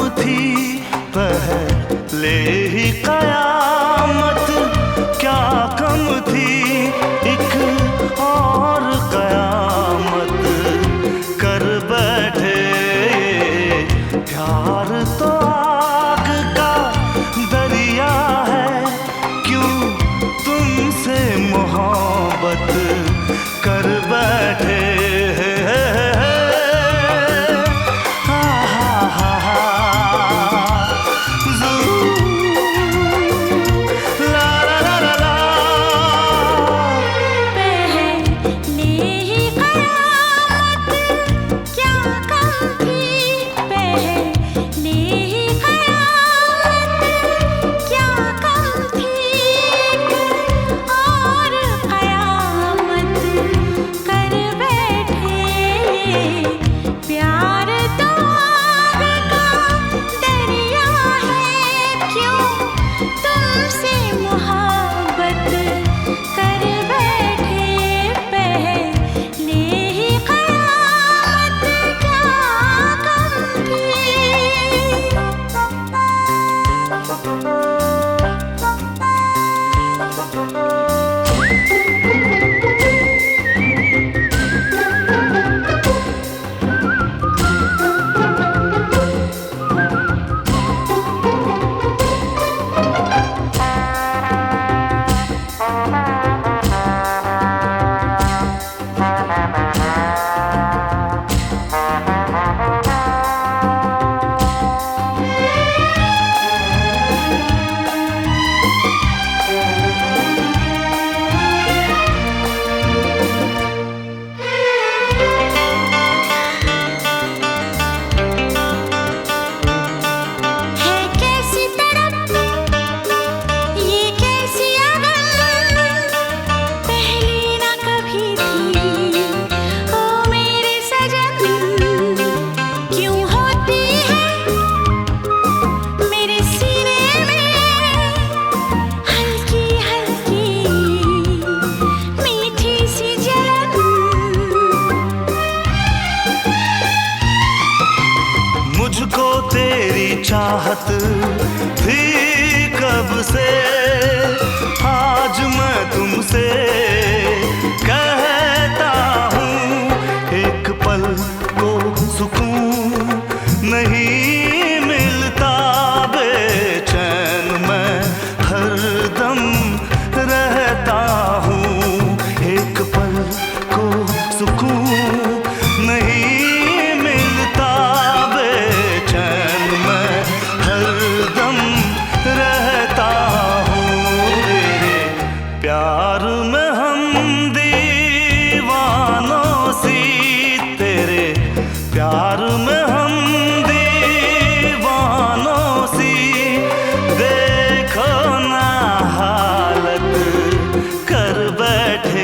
थी पहले ही कयामत, क्या कम थी एक और कयामत कर बैठे। प्यार तो आग का दरिया है, क्यों तुमसे मोहब्बत कर बैठे। मुझको तेरी चाहत थी कब से, आज मैं तुमसे कहता हूँ। एक पल को सुकून नहीं मिलता, बेचैन मैं हरदम रहता हूँ। एक पल को सुकून नहीं प्यार में हम दीवानों सी, तेरे प्यार में हम दीवानों सी। देखो ना हालत कर बैठे।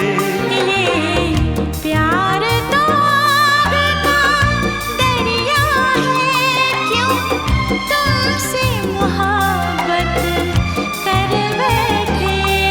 प्यार तो आग का दरिया है, क्यों तुमसे मोहब्बत कर बैठे।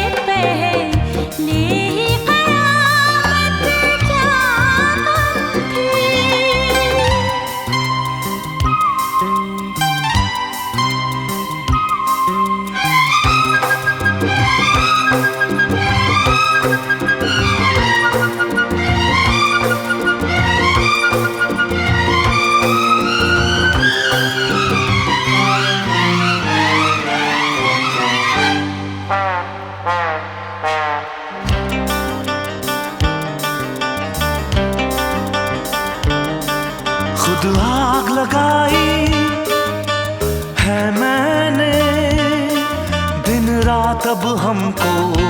खुद आग लगाई है मैंने, दिन रात अब हमको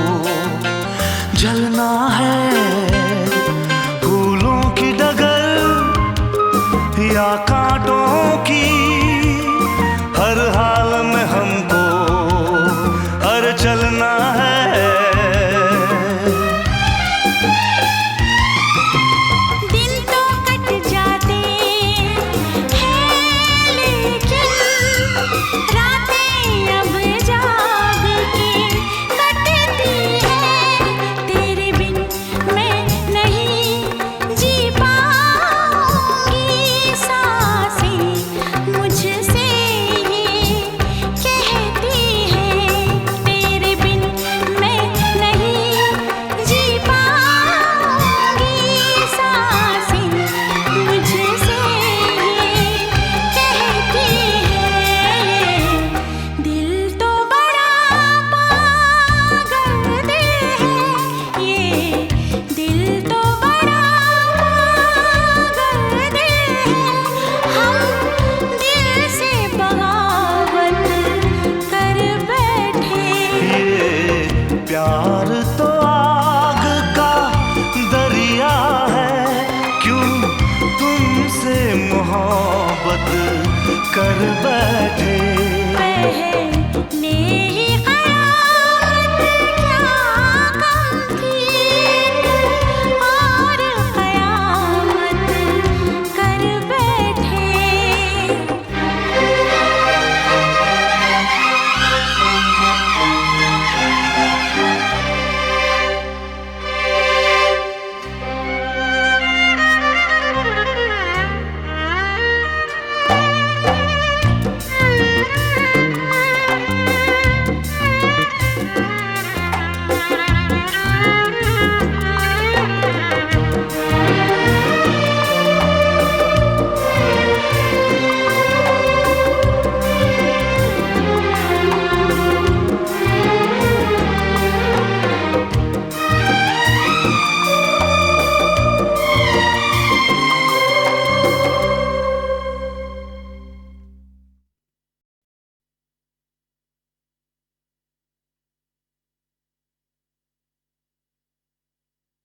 जलना है। फूलों की डगर या